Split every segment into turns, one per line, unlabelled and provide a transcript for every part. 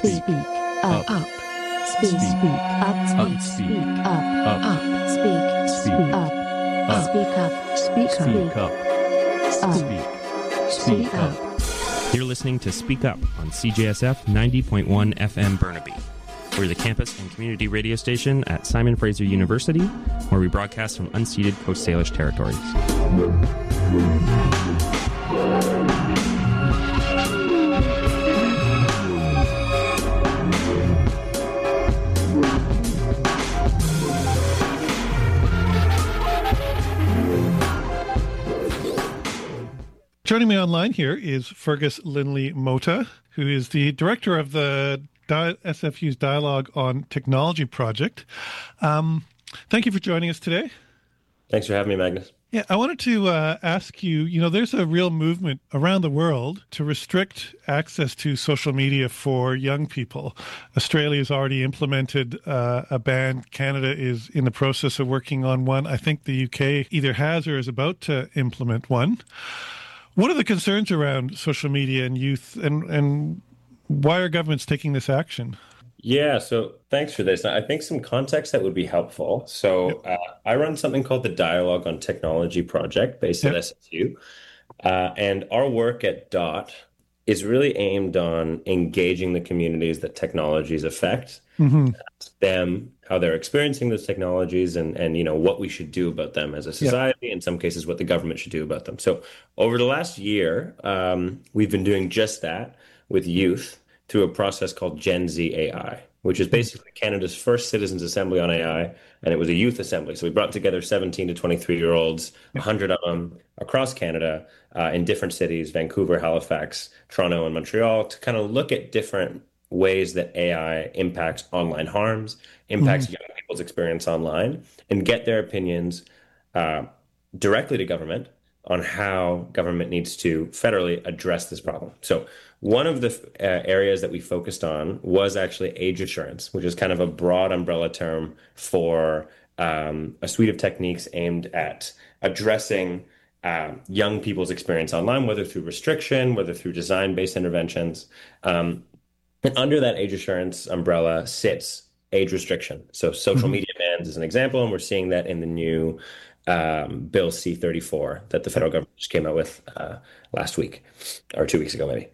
Speak. Up. Up. Speak. Speak. Up. Speak. Up. Up. Speak. Speak. Up. Speak up. Speak up.
Speak up. You're listening to Speak Up on CJSF 90.1 FM Burnaby. We're the campus and community radio station at Simon Fraser University, where we broadcast from unceded Coast Salish territories.
Joining me online here is Fergus Linley-Mota, who is the director of the SFU's Dialogue on Technology project. Thank you for joining us today.
Thanks for having me, Magnus.
Yeah, I wanted to ask you, there's a real movement around the world to restrict access to social media for young people. Australia has already implemented a ban. Canada is in the process of working on one. I think the UK either has or is about to implement one. What are the concerns around social media and youth, and why are governments taking this action?
Yeah, so thanks for this. I think some context that would be helpful. So I run something called the Dialogue on Technology project based at SFU. And our work at DOT is really aimed on engaging the communities that technologies affect, them, how they're experiencing those technologies, and what we should do about them as a society, in some cases what the government should do about them. So over the last year, we've been doing just that with youth through a process called Gen Z AI, which is basically Canada's first citizens assembly on AI, and it was a youth assembly. So we brought together 17 to 23-year-olds, 100 of them across Canada, in different cities, Vancouver, Halifax, Toronto, and Montreal, to kind of look at different ways that AI impacts online harms, impacts young people's experience online, and get their opinions directly to government on how government needs to federally address this problem. So one of the areas that we focused on was actually age assurance, which is kind of a broad umbrella term for a suite of techniques aimed at addressing young people's experience online, whether through restriction, whether through design-based interventions. And under that age assurance umbrella sits age restriction. So social media bans is an example, and we're seeing that in the new Bill C-34 that the federal government just came out with last week, or 2 weeks ago maybe.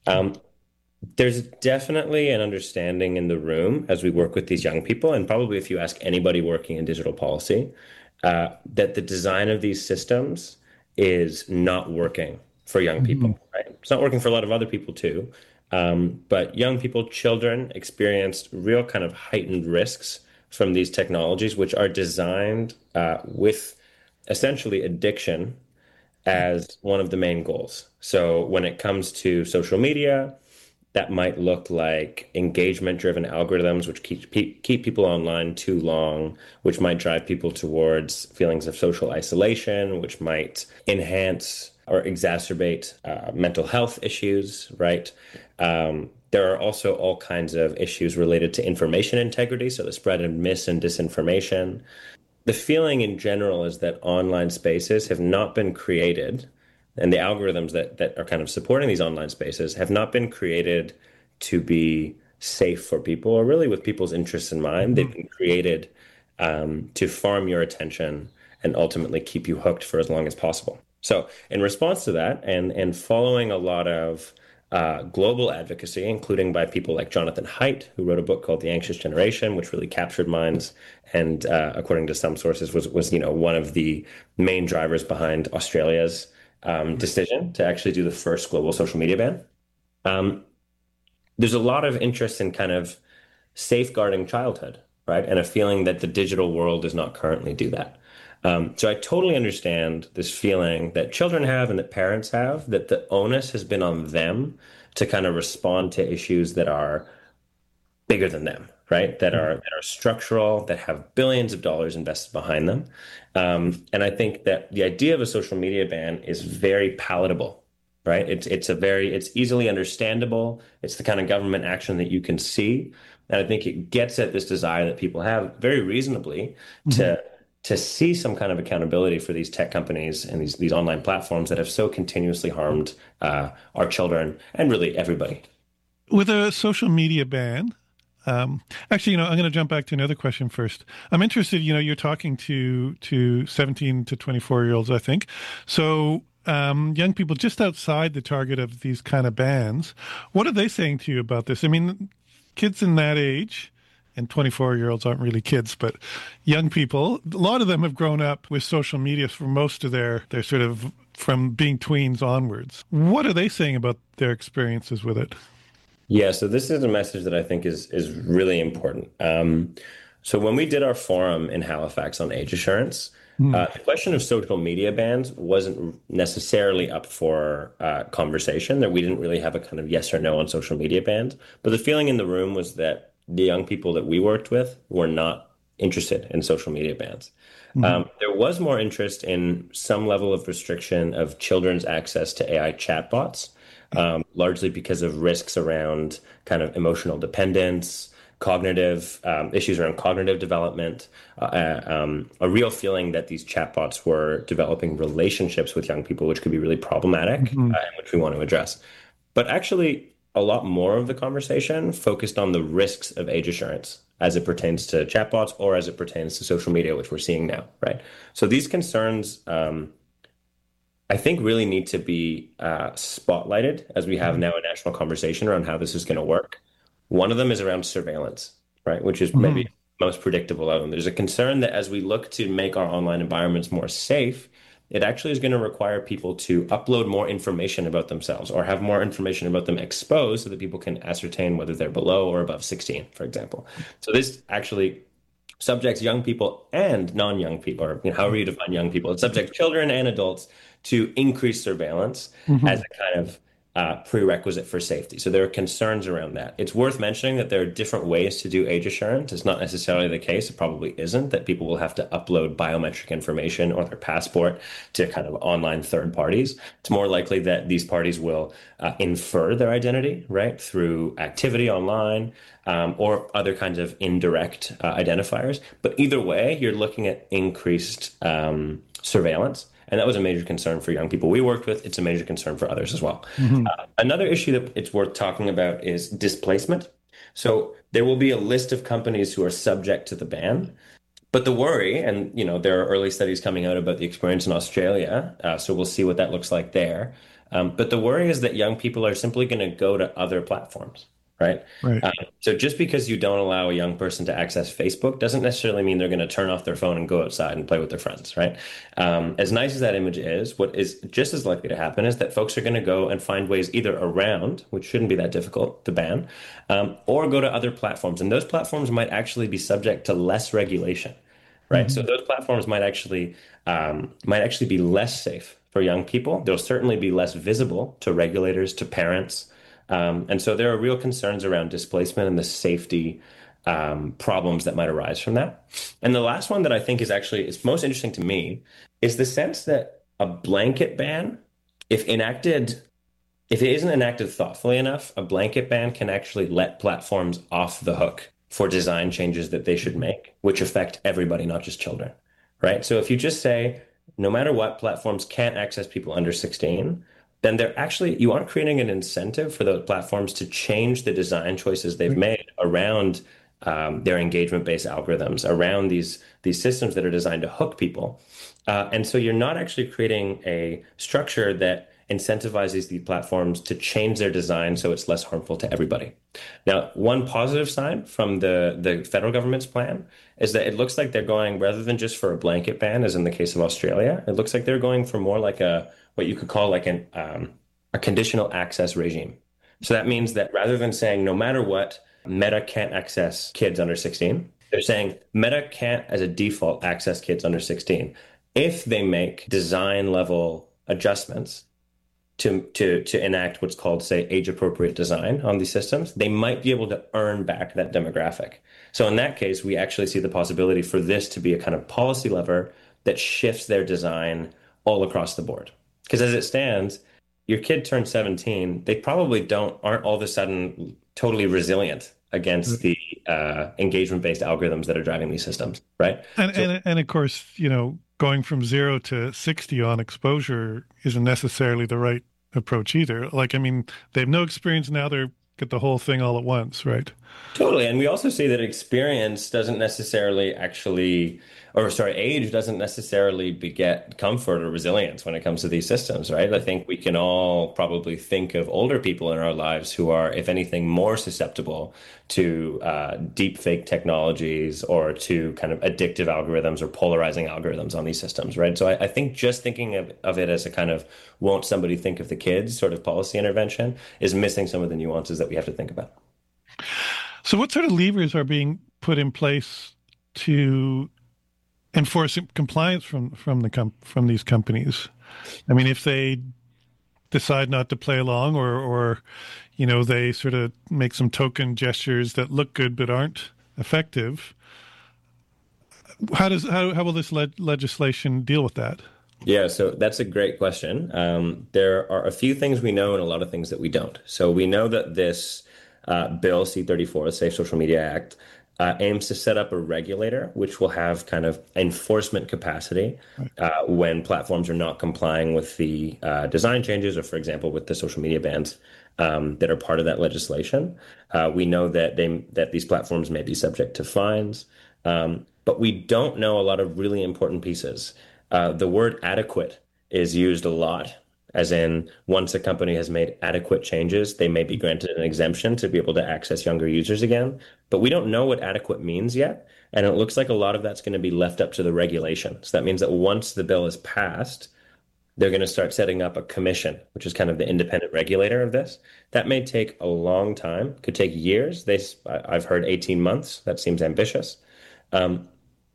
There's definitely an understanding in the room as we work with these young people, and probably if you ask anybody working in digital policy, that the design of these systems is not working for young people, right? It's not working for a lot of other people too. But young people, children, experienced real kind of heightened risks from these technologies, which are designed with essentially addiction as one of the main goals. So when it comes to social media, that might look like engagement-driven algorithms, which keep people online too long, which might drive people towards feelings of social isolation, which might enhance or exacerbate mental health issues, right? There are also all kinds of issues related to information integrity, so the spread of mis and disinformation. The feeling in general is that online spaces have not been created, and the algorithms that are kind of supporting these online spaces have not been created to be safe for people, or really with people's interests in mind. They've been created to farm your attention and ultimately keep you hooked for as long as possible. So in response to that, and following a lot of global advocacy, including by people like Jonathan Haidt, who wrote a book called The Anxious Generation, which really captured minds, and according to some sources was one of the main drivers behind Australia's decision to actually do the first global social media ban. There's a lot of interest in kind of safeguarding childhood, right? And a feeling that the digital world does not currently do that. So I totally understand this feeling that children have and that parents have, that the onus has been on them to kind of respond to issues that are bigger than them, right? That are structural, that have billions of dollars invested behind them. And I think that the idea of a social media ban is very palatable, right? It's easily understandable. It's the kind of government action that you can see. And I think it gets at this desire that people have very reasonably to see some kind of accountability for these tech companies and these online platforms that have so continuously harmed our children and really everybody.
With a social media ban, actually, I'm going to jump back to another question first. I'm interested, you're talking to 17 to 24-year-olds, I think. So young people just outside the target of these kind of bans, what are they saying to you about this? I mean, kids in that age, and 24-year-olds aren't really kids, but young people, a lot of them have grown up with social media for most of their sort of from being tweens onwards. What are they saying about their experiences with it?
Yeah, so this is a message that I think is really important. So when we did our forum in Halifax on age assurance, the question of social media bans wasn't necessarily up for conversation. That we didn't really have a kind of yes or no on social media bans. But the feeling in the room was that the young people that we worked with were not interested in social media bans. There was more interest in some level of restriction of children's access to AI chatbots. Largely because of risks around kind of emotional dependence, cognitive issues around cognitive development, a real feeling that these chatbots were developing relationships with young people, which could be really problematic, and which we want to address. But actually, a lot more of the conversation focused on the risks of age assurance as it pertains to chatbots or as it pertains to social media, which we're seeing now, right? So these concerns I think really need to be spotlighted as we have now a national conversation around how this is going to work. One of them is around surveillance, right? Which is maybe most predictable of them. There's a concern that as we look to make our online environments more safe, it actually is going to require people to upload more information about themselves or have more information about them exposed so that people can ascertain whether they're below or above 16, for example. So this actually subjects young people and non-young people, or however you define young people, it subjects children and adults to increase surveillance as a kind of prerequisite for safety. So there are concerns around that. It's worth mentioning that there are different ways to do age assurance. It's not necessarily the case, it probably isn't, that people will have to upload biometric information or their passport to kind of online third parties. It's more likely that these parties will infer their identity, right, through activity online or other kinds of indirect identifiers. But either way, you're looking at increased surveillance. And that was a major concern for young people we worked with. It's a major concern for others as well. Another issue that it's worth talking about is displacement. So there will be a list of companies who are subject to the ban. But the worry, and there are early studies coming out about the experience in Australia, so we'll see what that looks like there. But the worry is that young people are simply going to go to other platforms. Right. So just because you don't allow a young person to access Facebook doesn't necessarily mean they're going to turn off their phone and go outside and play with their friends. Right. As nice as that image is, what is just as likely to happen is that folks are going to go and find ways either around, which shouldn't be that difficult to ban, or go to other platforms. And those platforms might actually be subject to less regulation. Right. So those platforms might actually be less safe for young people. They'll certainly be less visible to regulators, to parents. And so there are real concerns around displacement and the safety problems that might arise from that. And the last one that I think is most interesting to me is the sense that a blanket ban, if it isn't enacted thoughtfully enough, a blanket ban can actually let platforms off the hook for design changes that they should make, which affect everybody, not just children, right? So if you just say, no matter what, platforms can't access people under 16, then you aren't creating an incentive for those platforms to change the design choices they've made around their engagement-based algorithms, around these systems that are designed to hook people. And so you're not actually creating a structure that incentivizes these platforms to change their design so it's less harmful to everybody. Now, one positive sign from the federal government's plan is that it looks like they're going, rather than just for a blanket ban, as in the case of Australia, it looks like they're going for more like what you could call like a conditional access regime. So that means that rather than saying no matter what, Meta can't access kids under 16, they're saying Meta can't, as a default, access kids under 16 if they make design level adjustments to enact what's called, say, age-appropriate design on these systems. They might be able to earn back that demographic. So in that case, we actually see the possibility for this to be a kind of policy lever that shifts their design all across the board. Because as it stands, your kid turns 17, they probably aren't all of a sudden totally resilient against the engagement-based algorithms that are driving these systems, right?
And of course, going from 0 to 60 on exposure isn't necessarily the right approach either. Like, I mean, they have no experience now. They're at the whole thing all at once, right?
Totally. And we also see that experience doesn't necessarily age doesn't necessarily beget comfort or resilience when it comes to these systems, right? I think we can all probably think of older people in our lives who are, if anything, more susceptible to deep fake technologies or to kind of addictive algorithms or polarizing algorithms on these systems, right? So I think just thinking of it as a kind of won't somebody think of the kids sort of policy intervention is missing some of the nuances that we have to think about.
So what sort of levers are being put in place to enforce compliance from these companies? I mean, if they decide not to play along or they sort of make some token gestures that look good but aren't effective, how will this legislation deal with that?
Yeah, so that's a great question. There are a few things we know and a lot of things that we don't. So we know that this Bill C-34, the Safe Social Media Act, aims to set up a regulator which will have kind of enforcement capacity when platforms are not complying with the design changes or, for example, with the social media bans that are part of that legislation. We know that these platforms may be subject to fines, but we don't know a lot of really important pieces. The word adequate is used a lot, as in once a company has made adequate changes, they may be granted an exemption to be able to access younger users again. But we don't know what adequate means yet. And it looks like a lot of that's going to be left up to the regulation. So that means that once the bill is passed, they're going to start setting up a commission, which is kind of the independent regulator of this. That may take a long time, could take years. I've heard 18 months. That seems ambitious. And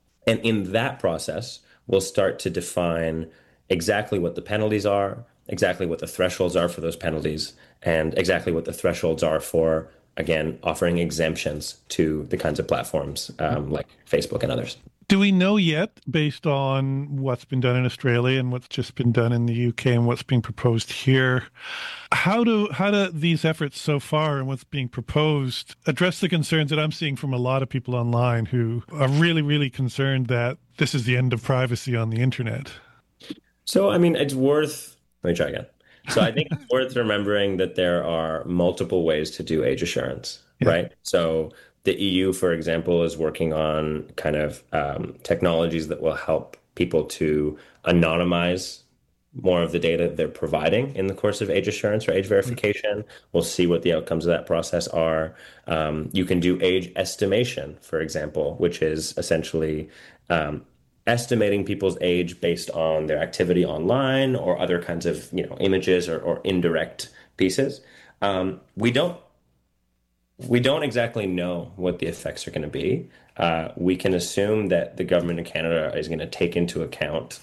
in that process, we'll start to define exactly what the penalties are, exactly what the thresholds are for those penalties, and exactly what the thresholds are for, again, offering exemptions to the kinds of platforms like Facebook and others.
Do we know yet, based on what's been done in Australia and what's just been done in the UK and what's being proposed here, how do these efforts so far and what's being proposed address the concerns that I'm seeing from a lot of people online who are really, really concerned that this is the end of privacy on the internet?
So, I mean, let me try again. So I think it's worth remembering that there are multiple ways to do age assurance, right? So the EU, for example, is working on kind of technologies that will help people to anonymize more of the data they're providing in the course of age assurance or age verification. We'll see what the outcomes of that process are. You can do age estimation, for example, which is essentially estimating people's age based on their activity online or other kinds of, images or indirect pieces. We don't exactly know what the effects are going to be. We can assume that the government of Canada is going to take into account,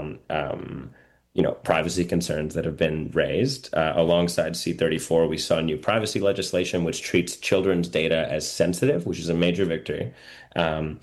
privacy concerns that have been raised. Alongside C-34, we saw new privacy legislation which treats children's data as sensitive, which is a major victory. And,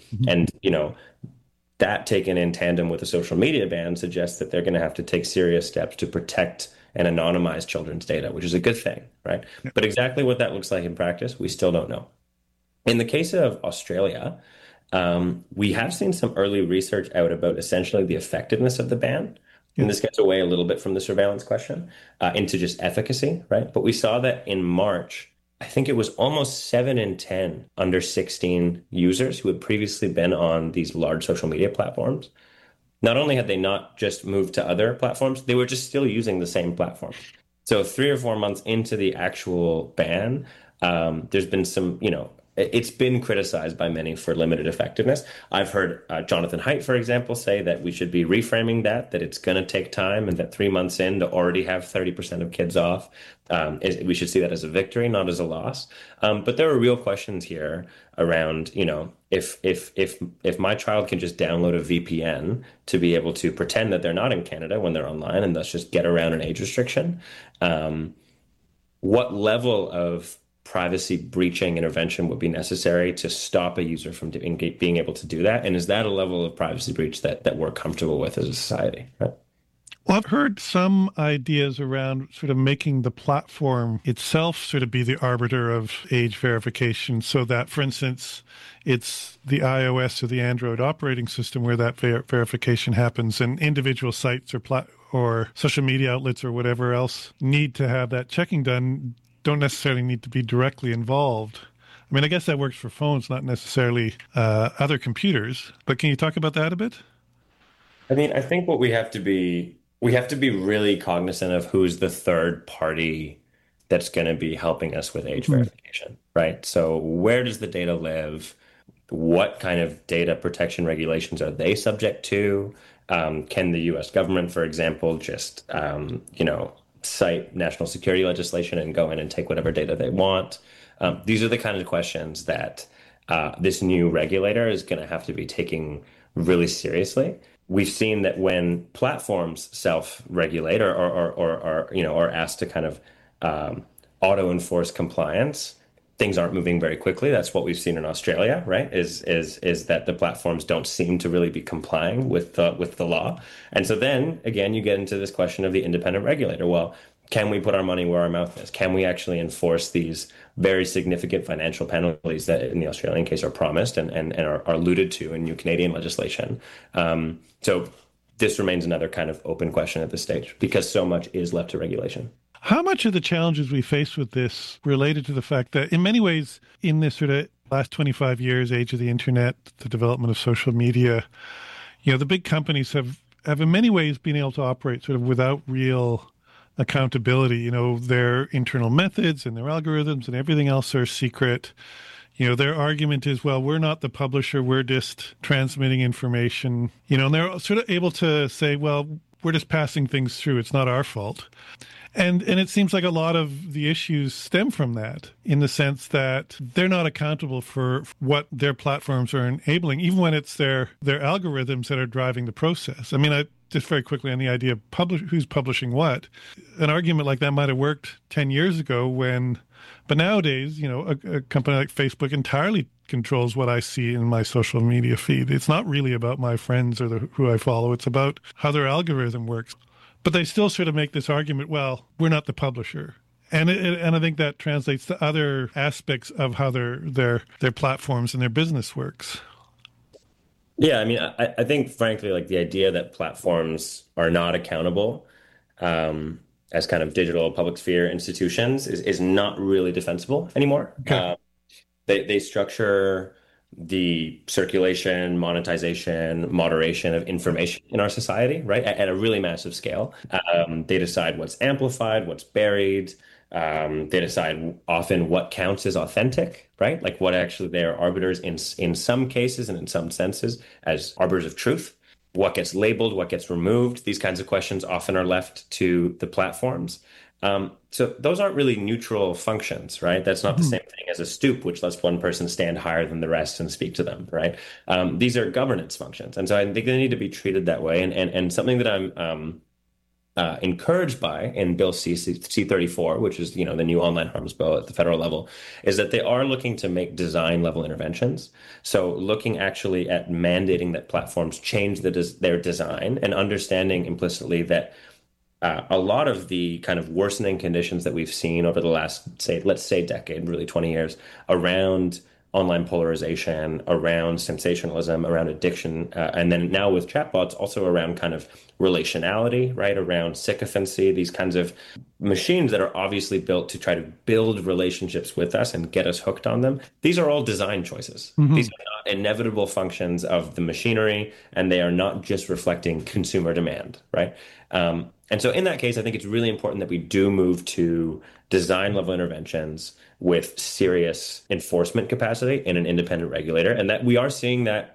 that taken in tandem with the social media ban suggests that they're going to have to take serious steps to protect and anonymize children's data, which is a good thing, right? Yeah. But exactly what that looks like in practice, we still don't know. In the case of Australia, we have seen some early research out about essentially the effectiveness of the ban. And this gets away a little bit from the surveillance question into just efficacy, right? But we saw that in March, I think it was almost 7 in 10 under 16 users who had previously been on these large social media platforms. Not only had they not just moved to other platforms, they were just still using the same platform. So 3 or 4 months into the actual ban, there's been some, it's been criticized by many for limited effectiveness. I've heard Jonathan Haidt, for example, say that we should be reframing that it's going to take time and that 3 months in to already have 30% of kids off. We should see that as a victory, not as a loss. But there are real questions here around, if my child can just download a VPN to be able to pretend that they're not in Canada when they're online and thus just get around an age restriction, what level of privacy breaching intervention would be necessary to stop a user from being able to do that? And is that a level of privacy breach that we're comfortable with as a society? Right?
Well, I've heard some ideas around sort of making the platform itself sort of be the arbiter of age verification so that, for instance, it's the iOS or the Android operating system where that verification happens, and individual sites or social media outlets or whatever else need to have that checking done don't necessarily need to be directly involved. I mean, I guess that works for phones, not necessarily other computers. But can you talk about that a bit?
I mean, I think what we have to be really cognizant of who's the third party that's going to be helping us with age verification, right? So where does the data live? What kind of data protection regulations are they subject to? Can the US government, for example, just, cite national security legislation and go in and take whatever data they want? These are the kind of questions that this new regulator is going to have to be taking really seriously. We've seen that when platforms self-regulate or are asked to kind of auto-enforce compliance, things aren't moving very quickly. That's what we've seen in Australia, right? Is that the platforms don't seem to really be complying with the law. And so then again, you get into this question of the independent regulator. Well, can we put our money where our mouth is? Can we actually enforce these very significant financial penalties that in the Australian case are promised and are alluded to in new Canadian legislation? So this remains another kind of open question at this stage because so much is left to regulation.
How much of the challenges we face with this related to the fact that in many ways in this sort of last 25 years, age of the internet, the development of social media, the big companies have in many ways been able to operate sort of without real accountability. Their internal methods and their algorithms and everything else are secret. Their argument is, well, we're not the publisher, we're just transmitting information, and they're sort of able to say, well, we're just passing things through. It's not our fault. And it seems like a lot of the issues stem from that in the sense that they're not accountable for what their platforms are enabling, even when it's their algorithms that are driving the process. I mean, just very quickly on the idea of who's publishing what, an argument like that might have worked 10 years ago but nowadays, a company like Facebook entirely controls what I see in my social media feed. It's not really about my friends or who I follow. It's about how their algorithm works. But they still sort of make this argument, well, we're not the publisher. And I think that translates to other aspects of how their platforms and their business works.
Yeah, I mean, I think, frankly, like the idea that platforms are not accountable as kind of digital public sphere institutions is not really defensible anymore. Okay. They structure the circulation, monetization, moderation of information in our society, right, at a really massive scale. They decide what's amplified, what's buried. They decide often what counts as authentic, right? Like what actually they are arbiters in some cases and in some senses as arbiters of truth. What gets labeled, what gets removed, these kinds of questions often are left to the platforms. So those aren't really neutral functions, right? That's not the same thing as a stoop, which lets one person stand higher than the rest and speak to them, right? These are governance functions. And so I think they need to be treated that way. And something that I'm encouraged by in Bill C-34, which is, the new online harms bill at the federal level, is that they are looking to make design level interventions. So looking actually at mandating that platforms change their design and understanding implicitly that a lot of the kind of worsening conditions that we've seen over the last, let's say decade, really 20 years, around online polarization, around sensationalism, around addiction, and then now with chatbots, also around kind of relationality, right? Around sycophancy, these kinds of machines that are obviously built to try to build relationships with us and get us hooked on them. These are all design choices. These are not inevitable functions of the machinery, and they are not just reflecting consumer demand, right? And so in that case, I think it's really important that we do move to design level interventions with serious enforcement capacity in an independent regulator. And that we are seeing that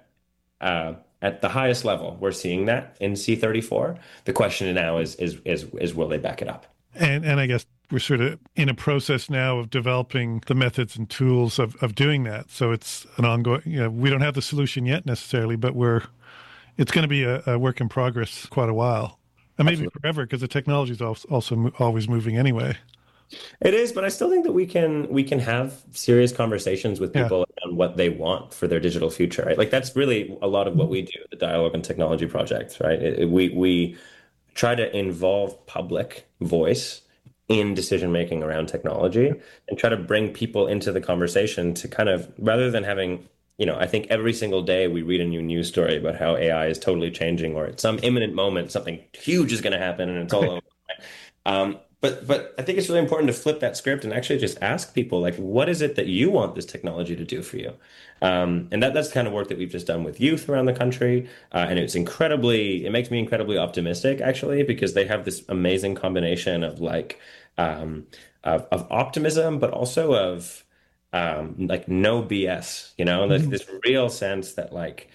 at the highest level. We're seeing that in C-34. The question now is will they back it up?
And I guess we're sort of in a process now of developing the methods and tools of doing that. So it's an ongoing, we don't have the solution yet necessarily, but it's going to be a work in progress quite a while. And maybe Absolutely. Forever, because the technology is also always moving anyway.
It is, but I still think that we can have serious conversations with people on what they want for their digital future, right? Like that's really a lot of what we do, the Dialogue on Technology project, right? We try to involve public voice in decision making around technology and try to bring people into the conversation to kind of, rather than having, I think every single day we read a new news story about how AI is totally changing, or at some imminent moment something huge is going to happen and it's all over. But I think it's really important to flip that script and actually just ask people, like, what is it that you want this technology to do for you? And that's the kind of work that we've just done with youth around the country. And it makes me incredibly optimistic, actually, because they have this amazing combination of of optimism, but also of like no BS, like this real sense that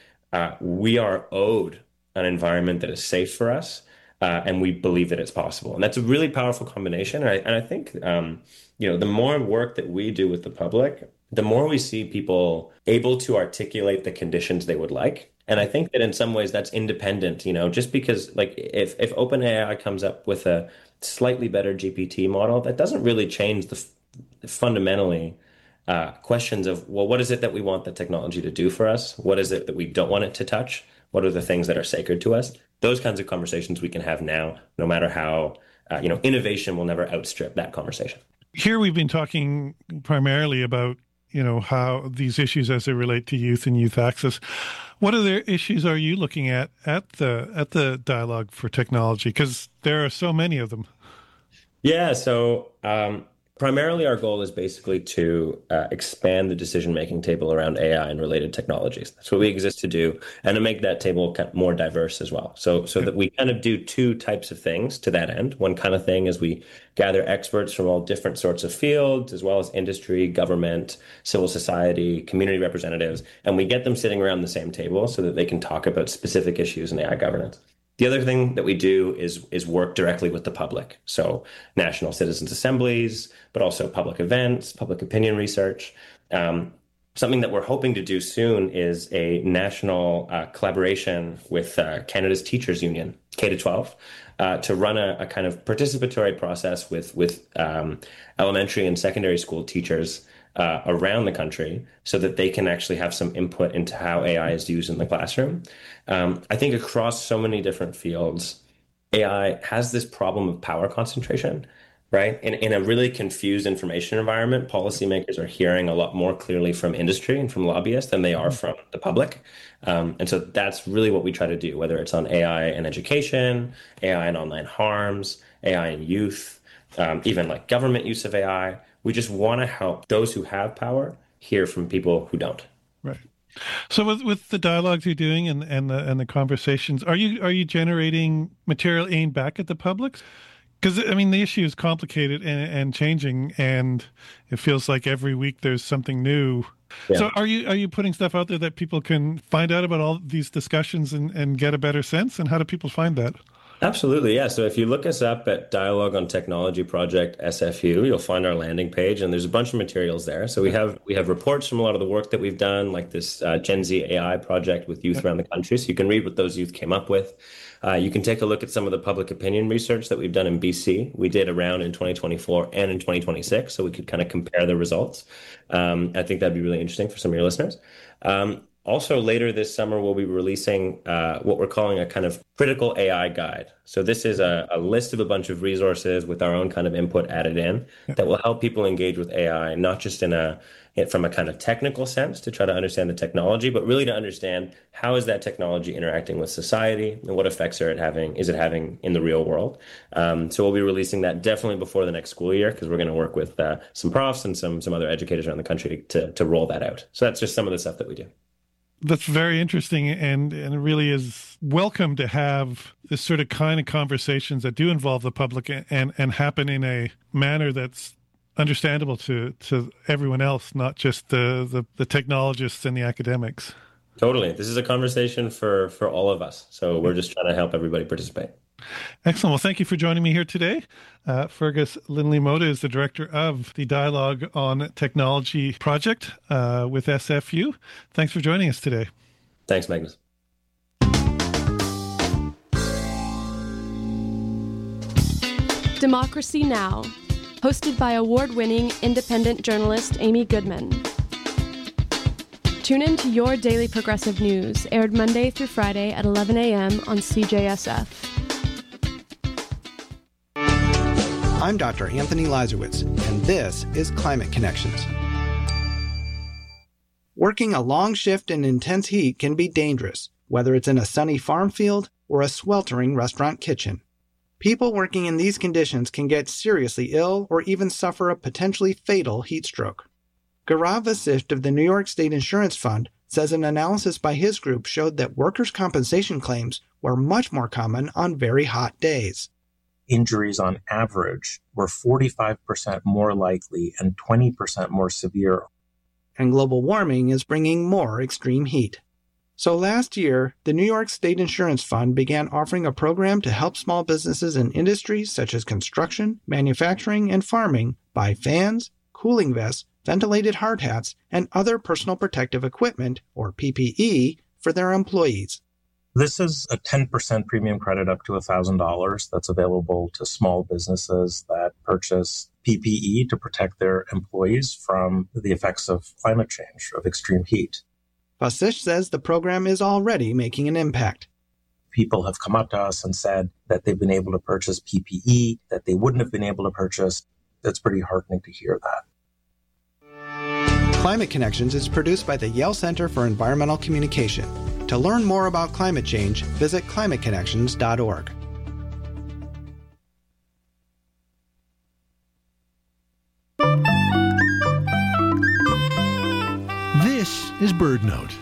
we are owed an environment that is safe for us. And we believe that it's possible. And that's a really powerful combination. And I think, the more work that we do with the public, the more we see people able to articulate the conditions they would like. And I think that in some ways that's independent, just because if OpenAI comes up with a slightly better GPT model, that doesn't really change the fundamentally questions of, well, what is it that we want the technology to do for us? What is it that we don't want it to touch? What are the things that are sacred to us? Those kinds of conversations we can have now, no matter how, innovation will never outstrip that conversation.
Here we've been talking primarily about, how these issues as they relate to youth and youth access. What other issues are you looking at the Dialogue for Technology? Because there are so many of them. Yeah,
so primarily our goal is basically to expand the decision-making table around AI and related technologies. That's what we exist to do, and to make that table more diverse as well. So that we kind of do two types of things to that end. One kind of thing is we gather experts from all different sorts of fields, as well as industry, government, civil society, community representatives, and we get them sitting around the same table so that they can talk about specific issues in AI governance. The other thing that we do is work directly with the public. So national citizens assemblies, but also public events, public opinion research. Something that we're hoping to do soon is a national collaboration with Canada's Teachers Union, K-12, to run a kind of participatory process with elementary and secondary school teachers around the country so that they can actually have some input into how AI is used in the classroom. I think across so many different fields, AI has this problem of power concentration, right? In a really confused information environment, policymakers are hearing a lot more clearly from industry and from lobbyists than they are from the public. And so that's really what we try to do, whether it's on AI and education, AI and online harms, AI and youth, even like government use of AI. We just want to help those who have power hear from people who don't.
Right. So with the dialogues you're doing and the conversations, are you generating material aimed back at the public? Because the issue is complicated and changing, and it feels like every week there's something new. Yeah. So are you putting stuff out there that people can find out about all these discussions and get a better sense? And how do people find that?
Absolutely, yeah. So if you look us up at Dialogue on Technology Project SFU, you'll find our landing page, and there's a bunch of materials there. So we have reports from a lot of the work that we've done, like this Gen Z AI project with youth around the country. So you can read what those youth came up with. You can take a look at some of the public opinion research that we've done in BC. We did around in 2024 and in 2026, so we could kind of compare the results. I think that'd be really interesting for some of your listeners. Also, later this summer, we'll be releasing what we're calling a kind of critical AI guide. So this is a list of a bunch of resources with our own kind of input added in that will help people engage with AI, not just from a kind of technical sense to try to understand the technology, but really to understand how is that technology interacting with society and what effects is it having in the real world. So we'll be releasing that definitely before the next school year, because we're going to work with some profs and some other educators around the country to roll that out. So that's just some of the stuff that we do.
That's very interesting, and it really is welcome to have this sort of kind of conversations that do involve the public and happen in a manner that's understandable to everyone else, not just the technologists and the academics.
Totally. This is a conversation for all of us. So we're just trying to help everybody participate.
Excellent. Well, thank you for joining me here today. Fergus Lindley-Mota is the director of the Dialogue on Technology project with SFU. Thanks for joining us today.
Thanks, Magnus.
Democracy Now!, hosted by award-winning independent journalist Amy Goodman. Tune in to Your Daily Progressive News, aired Monday through Friday at 11 a.m. on CJSF.
I'm Dr. Anthony Lazarowitz, and this is Climate Connections. Working a long shift in intense heat can be dangerous, whether it's in a sunny farm field or a sweltering restaurant kitchen. People working in these conditions can get seriously ill or even suffer a potentially fatal heat stroke. Gaurav Vasisht of the New York State Insurance Fund says an analysis by his group showed that workers' compensation claims were much more common on very hot days.
Injuries on average were 45% more likely and 20% more severe.
And global warming is bringing more extreme heat. So last year, the New York State Insurance Fund began offering a program to help small businesses in industries such as construction, manufacturing, and farming buy fans, cooling vests, ventilated hard hats, and other personal protective equipment, or PPE, for their employees.
This is a 10% premium credit up to $1,000 that's available to small businesses that purchase PPE to protect their employees from the effects of climate change, of extreme heat.
Vasisht says the program is already making an impact.
People have come up to us and said that they've been able to purchase PPE that they wouldn't have been able to purchase. That's pretty heartening to hear that.
Climate Connections is produced by the Yale Center for Environmental Communication. To learn more about climate change, visit climateconnections.org.
This is BirdNote.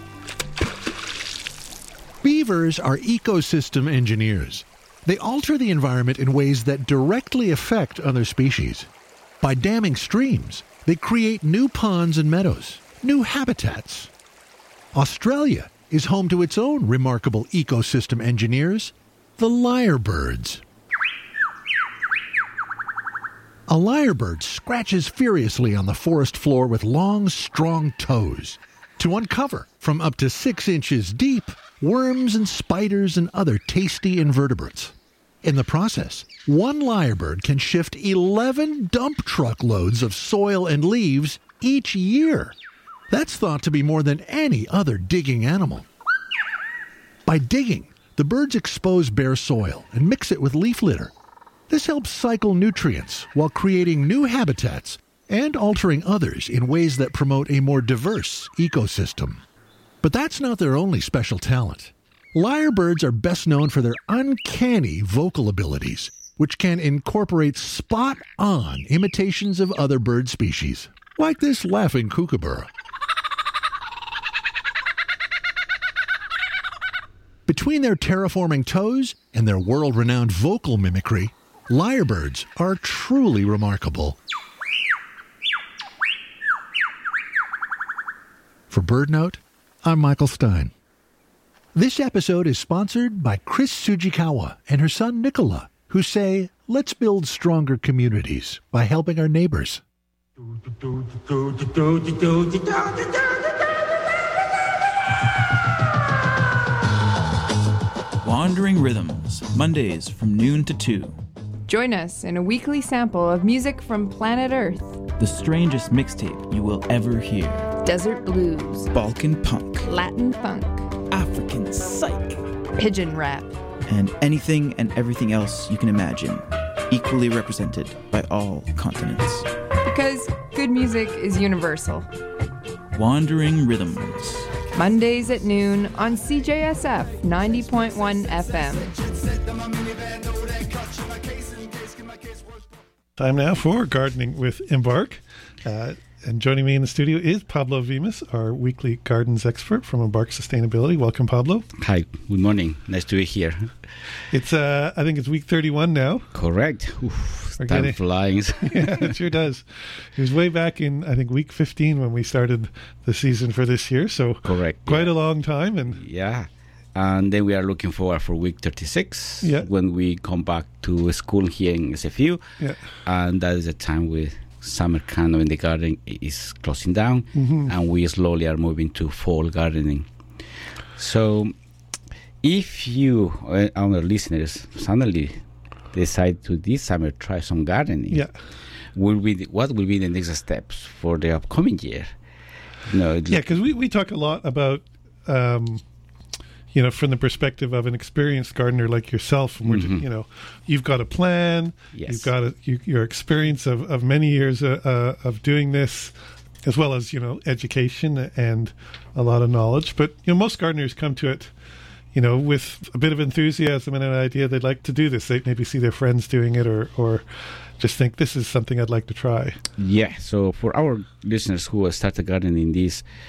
Beavers are ecosystem engineers. They alter the environment in ways that directly affect other species. By damming streams, they create new ponds and meadows, new habitats. Australia is home to its own remarkable ecosystem engineers, the lyrebirds. A lyrebird scratches furiously on the forest floor with long, strong toes to uncover, from up to 6 inches deep, worms and spiders and other tasty invertebrates. In the process, one lyrebird can shift 11 dump truck loads of soil and leaves each year. That's thought to be more than any other digging animal. By digging, the birds expose bare soil and mix it with leaf litter. This helps cycle nutrients while creating new habitats and altering others in ways that promote a more diverse ecosystem. But that's not their only special talent. Lyrebirds are best known for their uncanny vocal abilities, which can incorporate spot-on imitations of other bird species, like this laughing kookaburra. Between their terraforming toes and their world-renowned vocal mimicry, lyrebirds are truly remarkable. For BirdNote, I'm Michael Stein. This episode is sponsored by Chris Tsujikawa and her son Nicola, who say, let's build stronger communities by helping our neighbors.
Wandering Rhythms, Mondays from noon to 2.
Join us in a weekly sample of music from planet Earth.
The strangest mixtape you will ever hear.
Desert blues.
Balkan punk.
Latin funk.
African psych.
Pigeon rap.
And anything and everything else you can imagine. Equally represented by all continents.
Because good music is universal.
Wandering Rhythms.
Mondays at noon on CJSF 90.1 FM.
Time now for Gardening with Embark. And joining me in the studio is Pablo Vimas, our weekly gardens expert from Embark Sustainability. Welcome, Pablo.
Hi, good morning. Nice to be here.
It's, I think it's week 31 now.
Correct. Oof, time flies.
Yeah, it sure does. It was way back in, I think, week 15 when we started the season for this year. So
correct.
Quite a long time. And
yeah. And then we are looking forward for week 36 when we come back to school here in SFU.
Yeah.
And that is the time with summer kind of in the garden is closing down, and we slowly are moving to fall gardening. So if you, our listeners, suddenly decide to this summer try some gardening, what will be the next steps for the upcoming year?
Because we talk a lot about from the perspective of an experienced gardener like yourself, and we're you've got a plan, you've got your experience of many years of doing this, as well as education and a lot of knowledge. But most gardeners come to it, with a bit of enthusiasm and an idea they'd like to do this. They maybe see their friends doing it or just think this is something I'd like to try.
Yeah, so for our listeners who have started gardening this